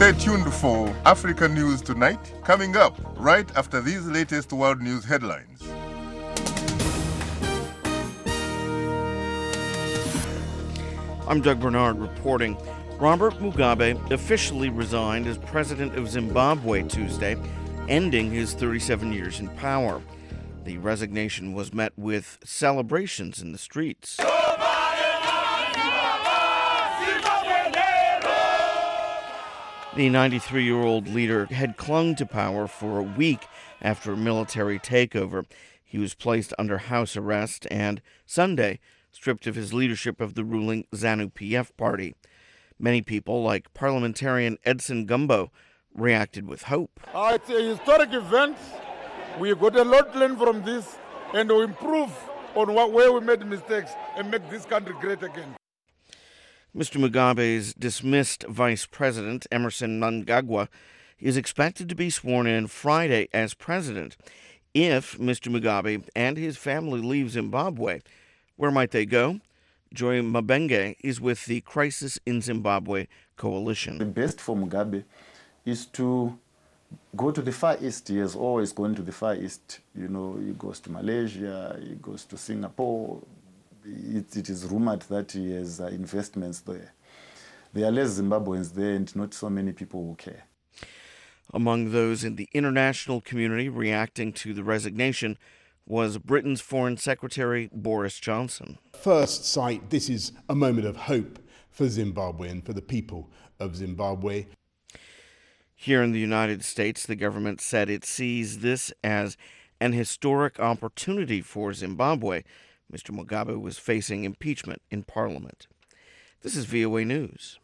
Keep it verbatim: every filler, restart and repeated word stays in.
Stay tuned for Africa News Tonight, coming up right after these latest world news headlines. I'm Doug Bernard reporting. Robert Mugabe officially resigned as president of Zimbabwe Tuesday, ending his thirty-seven years in power. The resignation was met with celebrations in the streets. The ninety-three-year-old leader had clung to power for a week after a military takeover. He was placed under house arrest and, Sunday, stripped of his leadership of the ruling ZANU-P F party. Many people, like parliamentarian Edson Gumbo, reacted with hope. Uh, it's a historic event. We got a lot to learn from this and to improve on what, where we made mistakes and make this country great again. Mister Mugabe's dismissed vice president, Emmerson Mnangagwa, is expected to be sworn in Friday as president. If Mister Mugabe and his family leave Zimbabwe, where might they go? Joy Mabenge is with the Crisis in Zimbabwe Coalition. The best for Mugabe is to go to the Far East. He has always gone to the Far East. You know, he goes to Malaysia, he goes to Singapore. It, it is rumored that he has uh, investments there. There are less Zimbabweans there and not so many people who care. Among those in the international community reacting to the resignation was Britain's Foreign Secretary Boris Johnson. First sight, this is a moment of hope for Zimbabwe and for the people of Zimbabwe. Here in the United States, the government said it sees this as an historic opportunity for Zimbabwe. Mister Mugabe was facing impeachment in Parliament. This is V O A News.